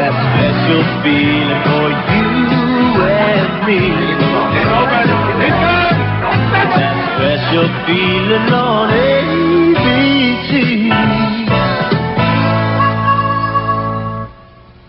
that special feeling for you and me. That special feeling on ABC.